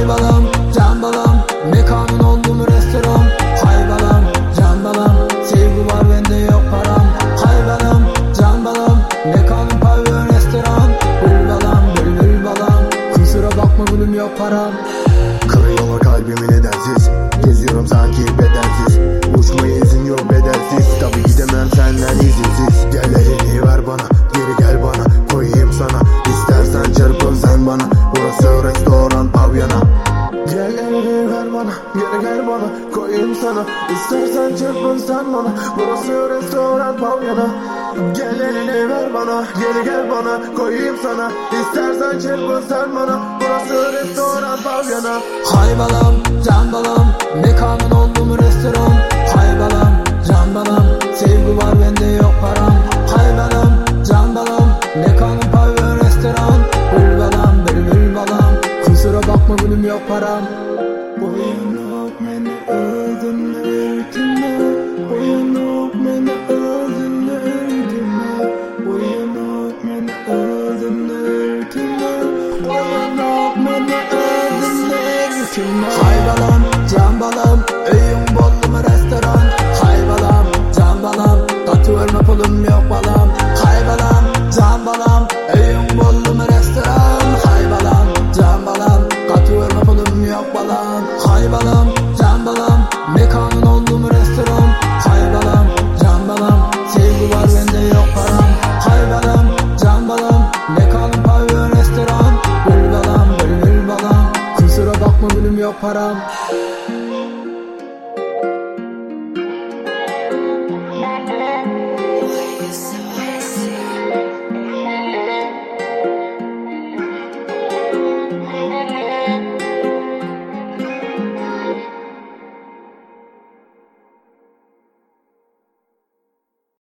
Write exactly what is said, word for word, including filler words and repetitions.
Hay balam, can balam, mekanın oldu mu restoran? Hay balam, can balam, sevgi var bende yok param. Hay balam, can balam, mekanın pavyon restoran. Bül balam, bülbül balam, kusura bakma gülüm yok param. Kırıyorlar kalbimi nedensiz, geziyorum sanki bedensiz. Uçmaya izin yok bedelsiz, tabi gidemem senden izinsiz. Gel elini ver bana, geri gel bana, koyayım sana. İstersen çırpın sen bana, burası restoran pavyona. Gel elini ver bana, geri gel bana, koyayım sana. İstersen çırpın sen bana, burası restoran pavyona. Gel elini ver bana, geri gel bana, koyayım sana. İstersen çırpın sen bana, burası restoran pavyona. Hay balam, can balam, mekanın oldu mu restoran? Hay balam, can balam, sevgi var bende yok param. Hay balam, can balam, mekanın pavyon restoran. Bül balam, bülbül balam, kusura bakma gülüm yok param. Uyanık beni öldürme, uyanık beni öldürme, uyanık beni öldürme, uyanık beni öldürme. Hay balam, can balam, öyün bollu mu restoran? Hay balam, can balam, katı verme pulum yok balam. Hay balam, can balam, öyün bollu mu restoran? Hay balam, can balam, katı verme pulum yok balam. Hay balam, can balam, mekanın oldu mu restoran? Hay balam, can balam, sevgi var bende yok param. Hay balam, can balam, mekanın pavyon restoran. Bül balam, bülbül balam, kusura bakma gülüm yok param.